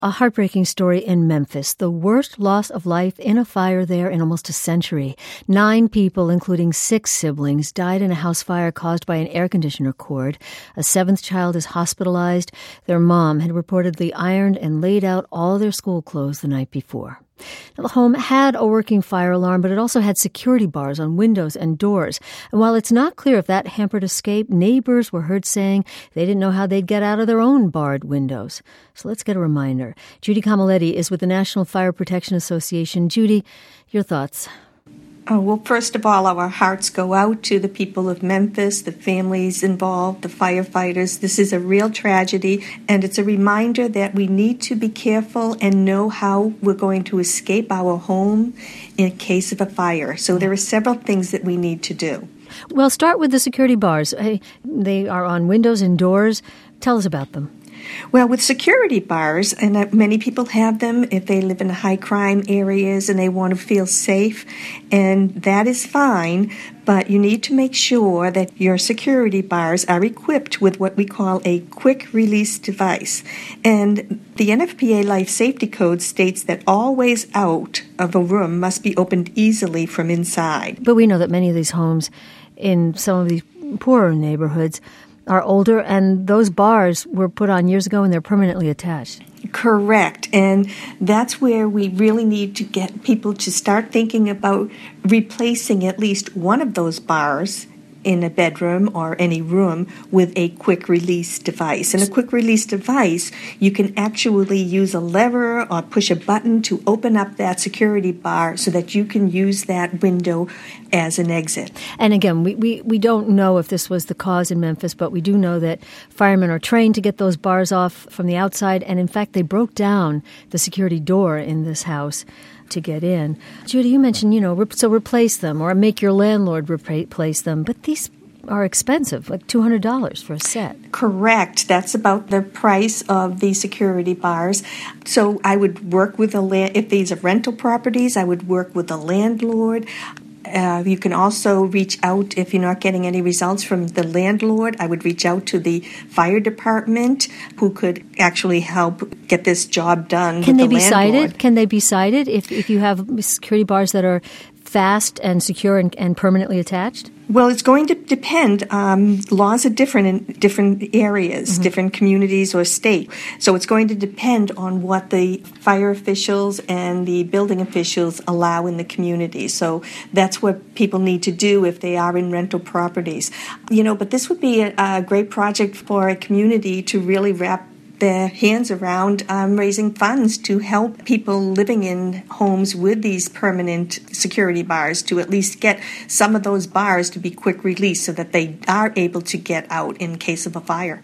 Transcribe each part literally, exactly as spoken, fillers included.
A heartbreaking story in Memphis, the worst loss of life in a fire there in almost a century. Nine people, including six siblings, died in a house fire caused by an air conditioner cord. A seventh child is hospitalized. Their mom had reportedly ironed and laid out all their school clothes the night before. Now, the home had a working fire alarm, but it also had security bars on windows and doors. And while it's not clear if that hampered escape, neighbors were heard saying they didn't know how they'd get out of their own barred windows. So let's get a reminder. Judy Camaletti is with the National Fire Protection Association. Judy, your thoughts? Oh, well, first of all, our hearts go out to the people of Memphis, the families involved, the firefighters. This is a real tragedy, and it's a reminder that we need to be careful and know how we're going to escape our home in case of a fire. So there are several things that we need to do. Well, start with the security bars. They are on windows and doors. Tell us about them. Well, with security bars, and many people have them if they live in high crime areas and they want to feel safe, and that is fine, but you need to make sure that your security bars are equipped with what we call a quick release device. And the N F P A Life Safety Code states that all ways out of a room must be opened easily from inside. But we know that many of these homes in some of these poorer neighborhoods are older, and those bars were put on years ago and they're permanently attached. Correct. And that's where we really need to get people to start thinking about replacing at least one of those bars in a bedroom or any room with a quick release device. And a quick release device, you can actually use a lever or push a button to open up that security bar so that you can use that window as an exit. And again, we, we, we don't know if this was the cause in Memphis, but we do know that firemen are trained to get those bars off from the outside. And in fact, they broke down the security door in this house to get in. Judy, you mentioned, you know, so replace them or make your landlord replace them, but these are expensive, like two hundred dollars for a set. Correct. That's about the price of the security bars. So I would work with a land, if these are rental properties, I would work with a landlord. Uh, you can also reach out if you're not getting any results from the landlord. I would reach out to the fire department who could actually help get this job done. Can with they the be landlord. cited? Can they be cited if, if you have security bars that are fast and secure and, and permanently attached? Well, it's going to depend. Um, laws are different in different areas, mm-hmm. different communities or state. So it's going to depend on what the fire officials and the building officials allow in the community. So that's what people need to do if they are in rental properties. You know, but this would be a, a great project for a community to really wrap their hands around um, raising funds to help people living in homes with these permanent security bars to at least get some of those bars to be quick release so that they are able to get out in case of a fire.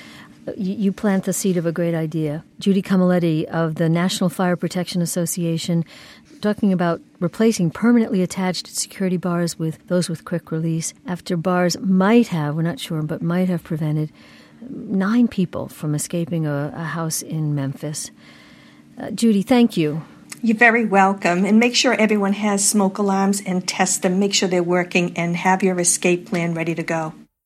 You plant the seed of a great idea. Judy Camaletti of the National Fire Protection Association talking about replacing permanently attached security bars with those with quick release after bars might have, we're not sure, but might have prevented nine people from escaping a, a house in Memphis. Uh, Judy, thank you. You're very welcome. And make sure everyone has smoke alarms and test them. Make sure they're working and have your escape plan ready to go.